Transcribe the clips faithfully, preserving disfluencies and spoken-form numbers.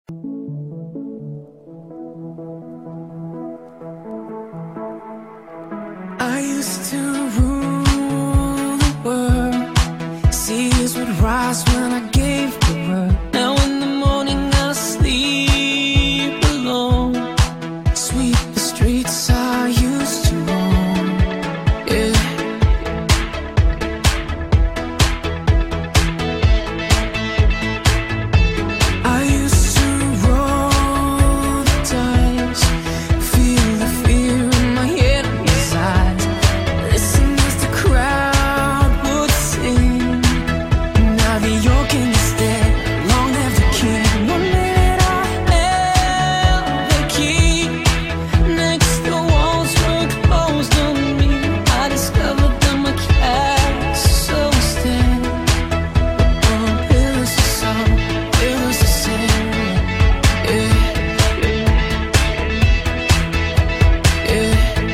I used to rule the world. Seas would rise when I gave the word. Now in the morning I sleep alone. Sweep the streets I used to own. Yeah. I used to roll the dice, feel the fear in my head and his eyes. Listen as the crowd would sing. Now the organ is dead, long live the king. One minute I held the key, next the walls were closed on me. I discovered that my castle was dead. Oh, it was the song, it was the same. Yeah, yeah.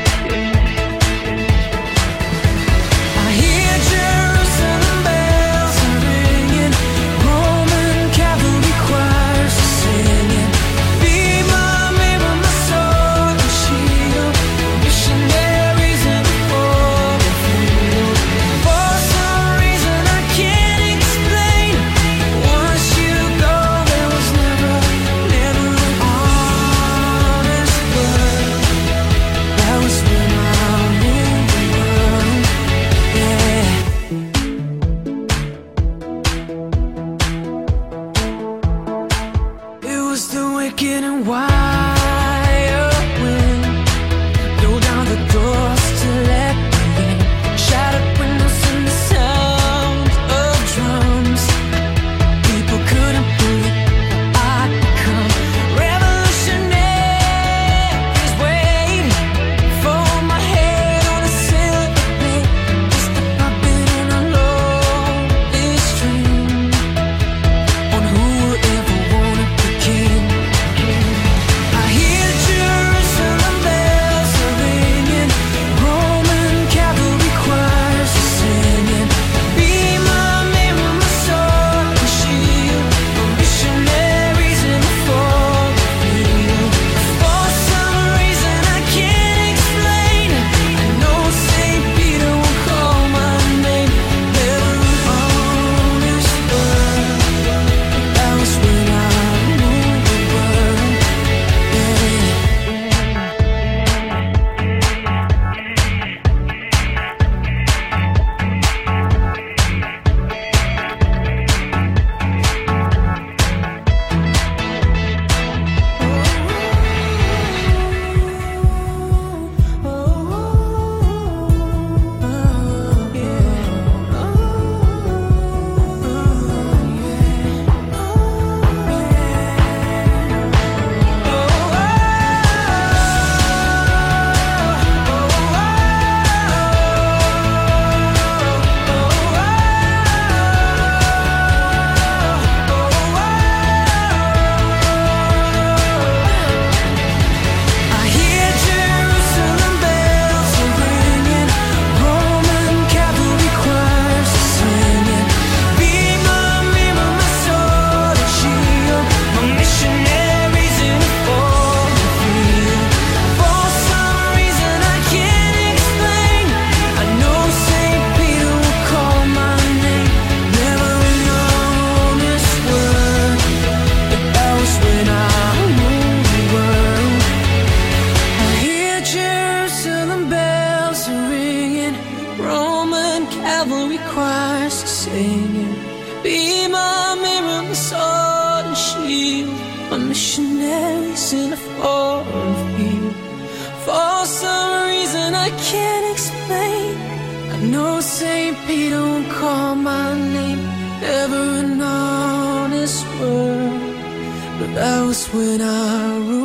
I hear Jerusalem bells are ringing, Roman cavalry choirs are singing. Be my mirror, my sword and shield, missionaries in the foreign field. For some reason I can't explain, once you go there was never, never an honest word. That was when I ruled the world. Yeah. It was the wicked and wild wind, blow down the doors to let me in. Shattered windows and the sound of drums. People couldn't believe I'd become revolutionaries waiting for my head on a silver plate, just a puppet in a lonely string on who would ever wanna be king. I hear Jerusalem bells are ringing, Roman cavalry choirs are singing. Be my mirror, my sword and shield, my missionaries in the foreign field. For some reason I can't explain, I know Saint Peter will call my name. Never an honest word. That was when I ruled the world. I hear Jerusalem bells are ringing, Roman cavalry choirs are singing. Be my mirror, my sword and shield, my missionaries in a foreign field. For some reason I can't explain, I know Saint Peter will call my name. Never an honest word, but that was when I ruled the world. I hear Jerusalem bells are ringing, Roman cavalry choirs are singing. Be my mirror, my sword and shield, my missionaries in a foreign field. For some reason I can't explain, I know Saint Peter won't call my name. Never an honest word, but that was when I ruled